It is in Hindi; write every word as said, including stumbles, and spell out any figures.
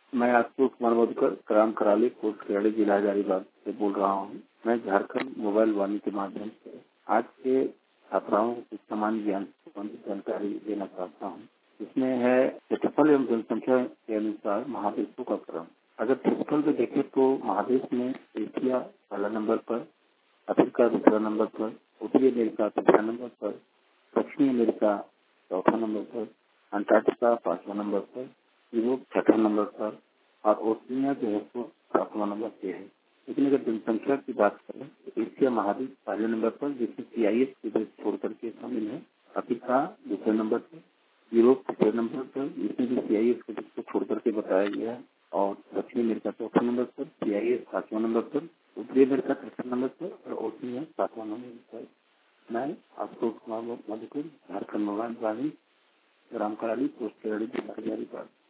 मैं आशुतोष कुमार मधुकर ग्राम कराली पोस्ट केरड़ी जिला हजारीबाग से बोल रहा हूँ। मैं झारखंड मोबाइल वाणी के माध्यम से आज के छात्राओं को सामान्य ज्ञान संबंधित जानकारी देना चाहता हूँ। इसमें है क्षेत्रफल एवं जनसंख्या के अनुसार महादेशों का क्रम। अगर क्षेत्रफल में देखें तो महादेश में एशिया पहला नंबर पर, अफ्रीका दूसरा नंबर पर, उत्तरी अमेरिका तीसरा नंबर पर, दक्षिणी अमेरिका चौथा नंबर पर, अंटार्कटिका पांचवा नंबर पर, यूरोप छठा नंबर पर और ओशिनिया जो है तो सातवां नंबर पे है। लेकिन अगर जनसंख्या की बात करें तो एशिया महाद्वीप पहले नंबर पर, जिसमें सी आई एस के देश छोड़ करके शामिल है। अफ्रीका दूसरे नंबर पर, यूरोप तीसरे नंबर पर, जिसमें भी सी आई एस के देश को छोड़ करके बताया गया है, और दक्षिणी अमेरिका चौथे नंबर पर, सी आई एस पांचवा नंबर पर, उत्तरी अमेरिका तीसरे नंबर पर और ओशिनिया सातवां नंबर पर। मैं आशुतोष कुमार मधुकर झारखंड मोबाइल वाणी ग्राम कराली पोस्ट केरड़ी जिला हजारीबाग।